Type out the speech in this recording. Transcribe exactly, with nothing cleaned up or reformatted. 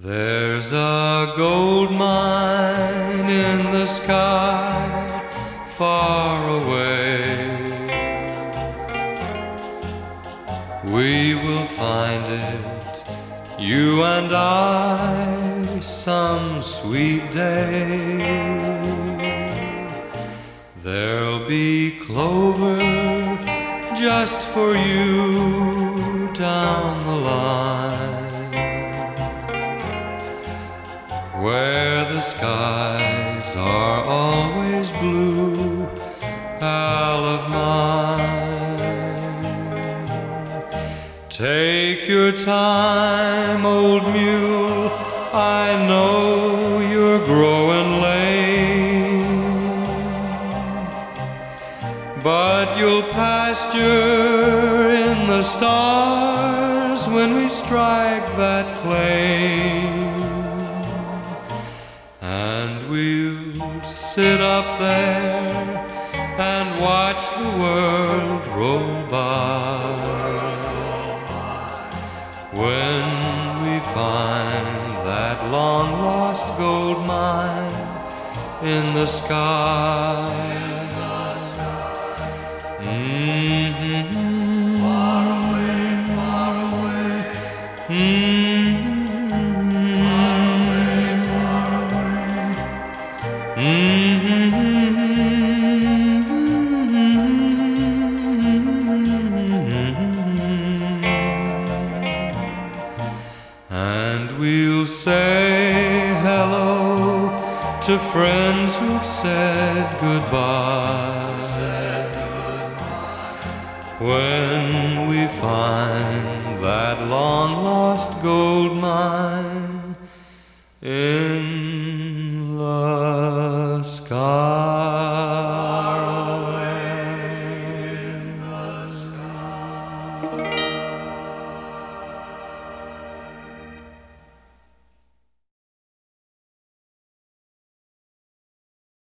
There's a gold mine in the sky far away. We will find it, you and I, some sweet day. There'll be clover just for you down the line, where the skies are always blue, pal of mine. Take your time, old mule, I know you're growing lame, but you'll pasture in the stars when we strike that claim. And we'll sit up there and watch the world roll by. When we find that long-lost gold mine in the sky. Mm-hmm. Far away, far away. Mm-hmm. And we'll say hello to friends who've said goodbye. When we find that long-lost gold mine in the